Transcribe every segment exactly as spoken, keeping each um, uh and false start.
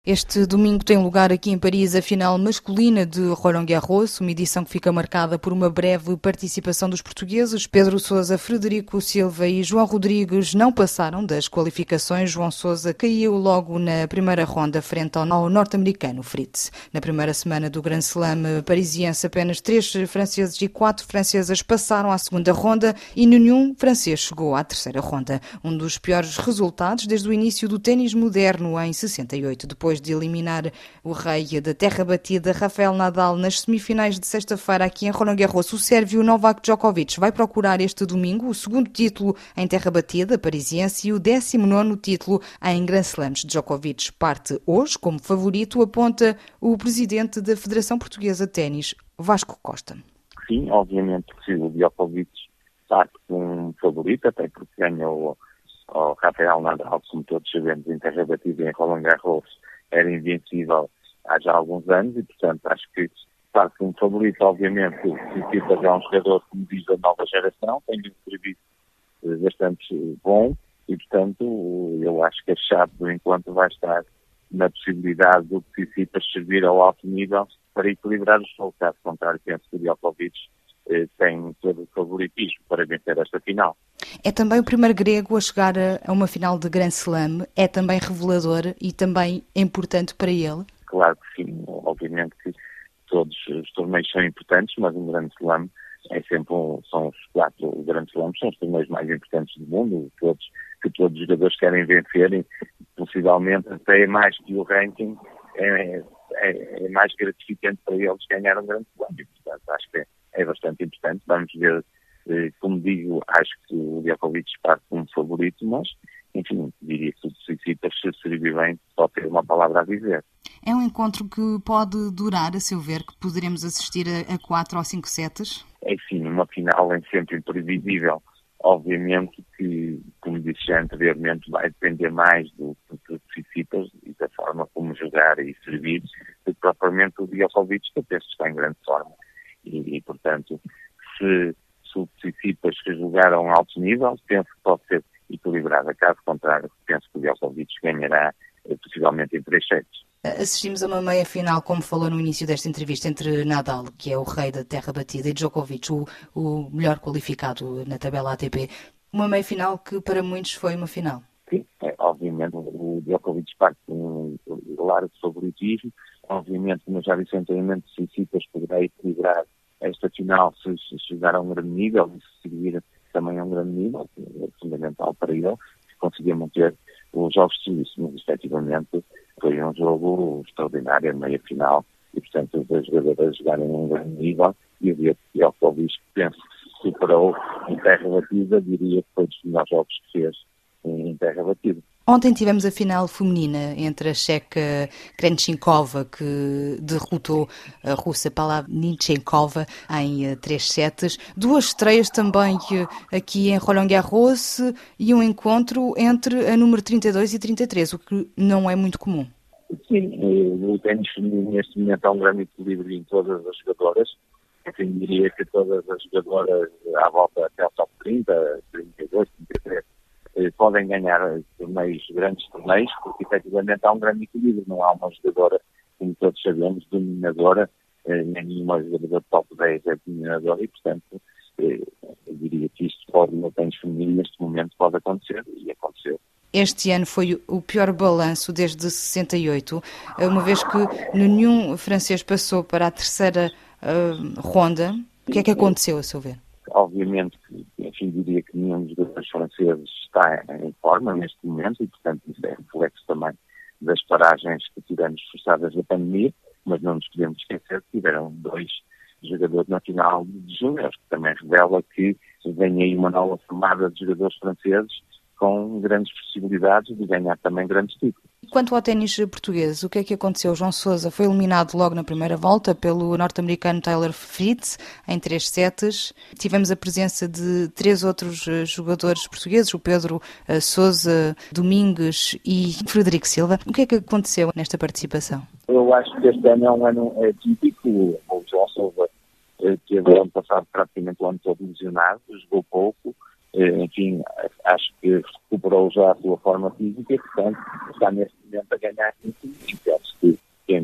Este domingo tem lugar aqui em Paris a final masculina de Roland Garros, uma edição que fica marcada por uma breve participação dos portugueses. Pedro Sousa, Frederico Silva e João Rodrigues não passaram das qualificações. João Sousa caiu logo na primeira ronda frente ao norte-americano Fritz. Na primeira semana do Grand Slam parisiense, apenas três franceses e quatro francesas passaram à segunda ronda e nenhum francês chegou à terceira ronda. Um dos piores resultados desde o início do ténis moderno em sessenta e oito. Depois de eliminar o rei da terra batida, Rafael Nadal, nas semifinais de sexta-feira aqui em Roland Garros, o sérvio Novak Djokovic vai procurar este domingo o segundo título em terra batida parisiense e o décimo nono título em Grand Slams. Djokovic parte hoje como favorito, aponta o presidente da Federação Portuguesa de Ténis, Vasco Costa. Sim, obviamente que o Djokovic parte com um favorito, até porque ganhou o Rafael Nadal, como todos sabemos, em terra batida em Roland Garros, era invencível há já alguns anos e, portanto, acho que parte como favorito, obviamente, o Tsitsipas é um jogador, como diz, da nova geração, tem um serviço bastante bom e, portanto, eu acho que a chave do encontro vai estar na possibilidade do Tsitsipas servir ao alto nível para equilibrar o jogo. Caso contrário, penso que o Djokovic eh, tem todo o favoritismo para vencer esta final. É também o primeiro grego a chegar a uma final de Grand Slam, é também revelador e também importante para ele? Claro que sim, obviamente que todos os torneios são importantes, mas um Grand Slam é sempre um, são os quatro Grand Slams, são os torneios mais importantes do mundo, todos, que todos os jogadores querem vencer e possivelmente até mais que o ranking, é, é, é mais gratificante para eles ganhar um Grand Slam e, portanto, acho que é, é bastante importante. Vamos ver. Como digo, acho que o Djokovic parte como favorito, mas, enfim, diria que o Tsitsipas, se servir bem, pode ter uma palavra a dizer. É um encontro que pode durar, a seu ver, que poderemos assistir a, a quatro ou cinco setas? É sim, uma final é sempre imprevisível. Obviamente que, como disse já anteriormente, vai depender mais do, do Tsitsipas e da forma como jogar e servir, do que propriamente o Djokovic, que eu penso que está em grande forma. E, e portanto, se se o Tsitsipas jogar a um alto nível, penso que pode ser equilibrada. Caso contrário, penso que o Djokovic ganhará possivelmente em três sets. Assistimos a uma meia-final, como falou no início desta entrevista, entre Nadal, que é o rei da terra batida, e Djokovic, o, o melhor qualificado na tabela A T P. Uma meia-final que para muitos foi uma final. Sim, é, obviamente o Djokovic parte com um largo favoritismo. Obviamente, como eu já disse anteriormente, o Tsitsipas poderá equilibrar esta final se chegar a um grande nível e se seguir também a um grande nível, que é fundamental para ele, conseguir manter os jogos de serviço, mas efetivamente foi um jogo extraordinário, a meia final, e portanto os dois jogadores jogarem a um grande nível, e o Djokovic, penso que superou em terra batida, diria que foi dos melhores jogos que fez em terra batida. Ontem tivemos a final feminina entre a checa Krejcikova, que derrotou a russa Pavlyuchenkova em três sets. Duas estreias também aqui em Roland Garros e um encontro entre a número trinta e dois e trinta e três, o que não é muito comum. Sim, o ténis feminino neste momento há um grande equilíbrio em todas as jogadoras. Enfim, diria que todas as jogadoras à volta até ao top trinta, trinta e dois, trinta e três, podem ganhar torneios, grandes torneios, porque efetivamente há um grande equilíbrio. Não há uma jogadora, como todos sabemos, dominadora, nem nenhuma jogadora top dez é dominadora e, portanto, eu diria que isto pode, no ténis feminino, neste momento, pode acontecer e aconteceu. Este ano foi o pior balanço desde sessenta e oito, uma vez que nenhum francês passou para a terceira uh, ronda. O que é que aconteceu, a seu ver? Obviamente, enfim, diria que nenhum dos jogadores franceses está em forma neste momento e, portanto, isso é reflexo também das paragens que tivemos forçadas da pandemia, mas não nos podemos esquecer que tiveram dois jogadores na final de júniores, que também revela que vem aí uma nova formada de jogadores franceses com grandes possibilidades de ganhar também grandes títulos. Quanto ao ténis português, o que é que aconteceu? João Sousa foi eliminado logo na primeira volta pelo norte-americano Taylor Fritz em três sets. Tivemos a presença de três outros jogadores portugueses, o Pedro Sousa, Domingues e Frederico Silva. O que é que aconteceu nesta participação? Eu acho que este ano é um ano é, típico. O João Sousa teve o ano passado praticamente o ano todo lesionado, jogou pouco. Enfim, acho que recuperou já a sua forma física e, portanto, está neste momento a ganhar muito.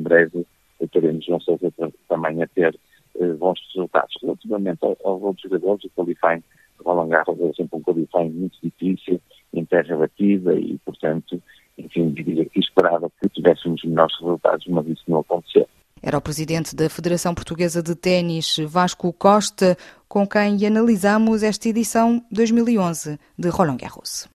breve teremos João Sousa também a ter uh, bons resultados. Relativamente aos outros jogadores, o qualifying de Roland Garros é sempre um qualifying muito difícil, em terra batida e, portanto, enfim, diria que esperava que tivéssemos melhores resultados, mas isso não aconteceu. Era o presidente da Federação Portuguesa de Ténis, Vasco Costa, com quem analisamos esta edição dois mil e onze de Roland Garros.